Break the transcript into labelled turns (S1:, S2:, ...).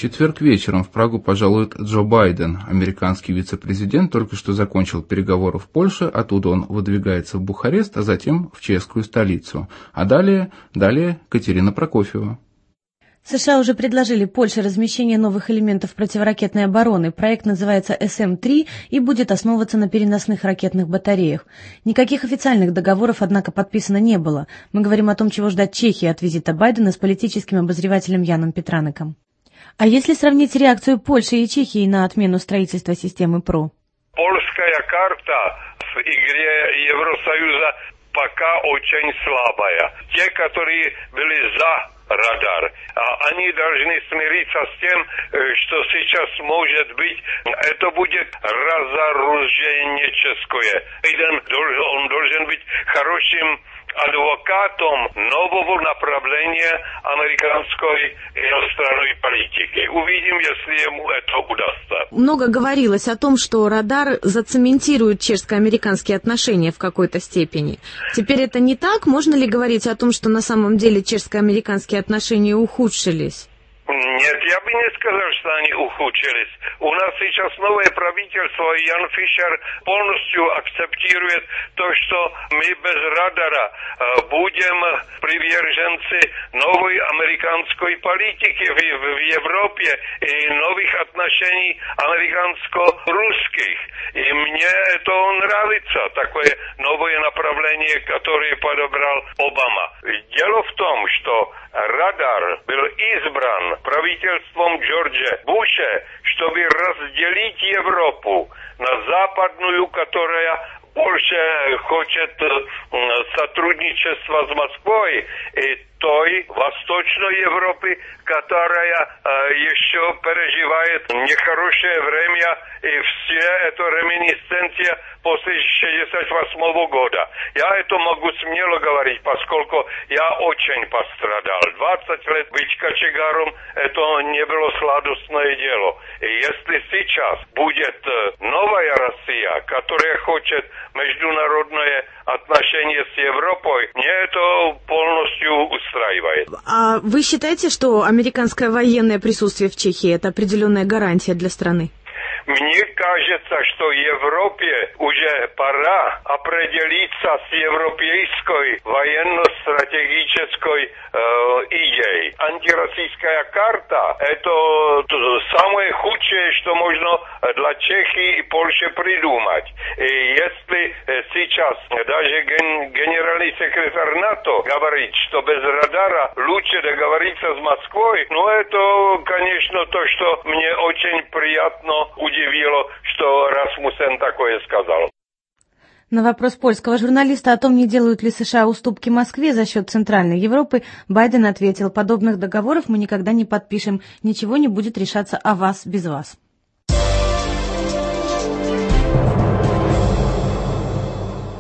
S1: четверг вечером в Прагу пожалует Джо Байден. Американский вице-президент только что закончил переговоры в Польше, оттуда он выдвигается в Бухарест, а затем в чешскую столицу. А далее Катерина Прокофьева.
S2: США уже предложили Польше размещение новых элементов противоракетной обороны. Проект называется СМ-3 и будет основываться на переносных ракетных батареях. Никаких официальных договоров, однако, подписано не было. Мы говорим о том, чего ждать Чехии от визита Байдена с политическим обозревателем Яном Петранеком. А если сравнить реакцию Польши и Чехии на отмену строительства системы ПРО?
S3: Польская карта в игре Евросоюза пока очень слабая. Те, которые были за радар, они должны смириться с тем, что сейчас может быть, это будет разоруженческое. Он должен быть хорошим адвокатом нового направления американской иностранной политики. Увидим, если ему это удастся.
S2: Много говорилось о том, что радар зацементирует чешско-американские отношения в какой-то степени. Теперь это не так? Можно ли говорить о том, что на самом деле чешско-американские отношения ухудшились?
S3: Нет, я бы не сказал, что они ухудшились. У нас сейчас новое правительство, Ян Фишер полностью акцептирует то, что мы без радара будем приверженцы новой американской политики в Европе и новых отношений американско-русских. И мне это нравится, такое новое направление, которое подобрал Обама. Дело в том, что радар был избран правительством Джорджа Буша, чтобы разделить Европу на западную, которая больше хочет сотрудничества с Москвой, и той Восточной Европы, которая еще переживает нехорошее время, и все это реминисценция после 1968 года. Я это могу смело говорить, поскольку я очень пострадал. 20 лет быть кочегаром, это не было сладостное дело. И если сейчас будет новая Россия, которая хочет международное отношение с Европой, мне это полностью устраивает.
S2: А вы считаете, что американское военное присутствие в Чехии – это определенная гарантия для страны?
S3: Мне кажется, что Европе уже пора определиться с европейской военно-стратегической идеей. Антироссийская карта – это самое худшее, что можно для Чехии и Польши придумать. И если сейчас даже генеральный секретарь НАТО говорит, что без радара лучше договориться с Москвой, это, конечно, то, что мне очень приятно удивило, что Расмуссен такое сказал.
S2: На вопрос польского журналиста о том, не делают ли США уступки Москве за счет Центральной Европы, Байден ответил: подобных договоров мы никогда не подпишем, ничего не будет решаться о вас без вас.